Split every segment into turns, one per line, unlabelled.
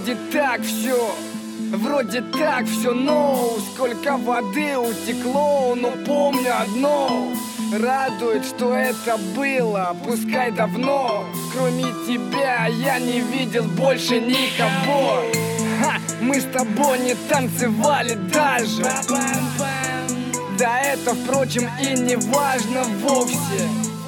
Вроде так все, но сколько воды утекло, но помню одно. Радует, что это было, пускай давно. Кроме тебя я не видел больше никого. Мы с тобой не танцевали даже. Да это, впрочем, и не важно вовсе.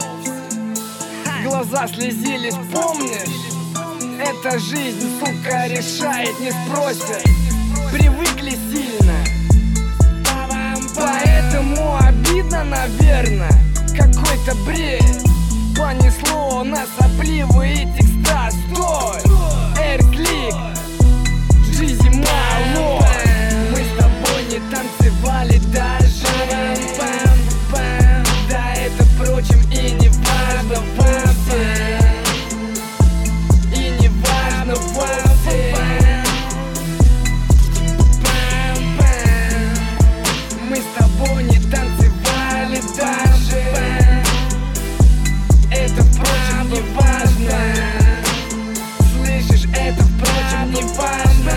Глаза слезились, помнишь? Эта жизнь, сука, решает, не спросят. Привыкли сильно, поэтому обидно, наверное. Какой-то бред понесло на сопливые текста. Стой, Air-клик, жизнь мало. Мы с тобой не танцевали даже. Да это, впрочем, и не важно вовсе. И не важно вовсе. Мы с тобой не танцевали даже. Это, впрочем, не важно. Слышишь, это, впрочем, не важно.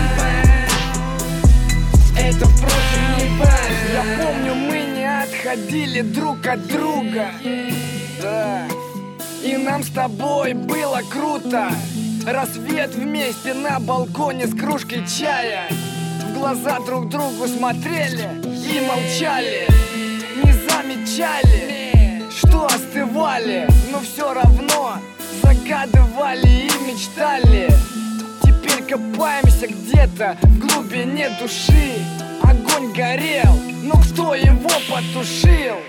Это, впрочем, не важно. Я помню, мы не отходили друг от друга. Да. И нам с тобой было круто. Рассвет вместе на балконе с кружкой чая. В глаза друг другу смотрели и молчали. Не замечали, что остывали, но все равно загадывали и мечтали. Теперь копаемся где-то в глубине души. Огонь горел, но кто его потушил?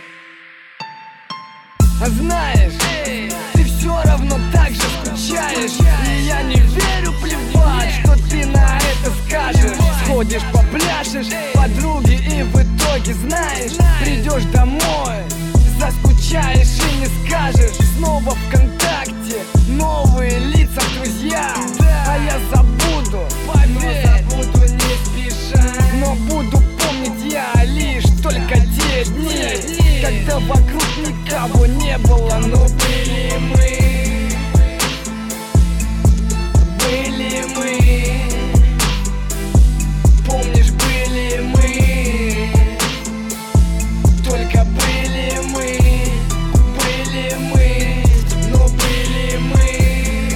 А знаешь, ты все равно так же скучаешь. И я не верю, плевать, что ты на это скажешь. Сходишь, попляшешь, подруги, и в итоге, знаешь, придешь домой, заскучаешь и не скажешь. Снова ВКонтакте, новые лица, друзья. А я забуду, поверь, забуду не спеша. Но буду помнить я лишь только те дни, когда вокруг никого не было. Но были мы. Помнишь, были мы. Только были мы. Но были мы.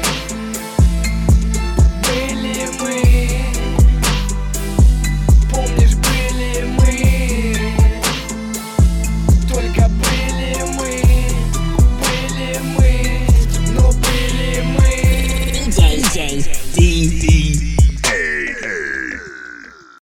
Помнишь, были мы. Только были мы. Но были мы.
DJ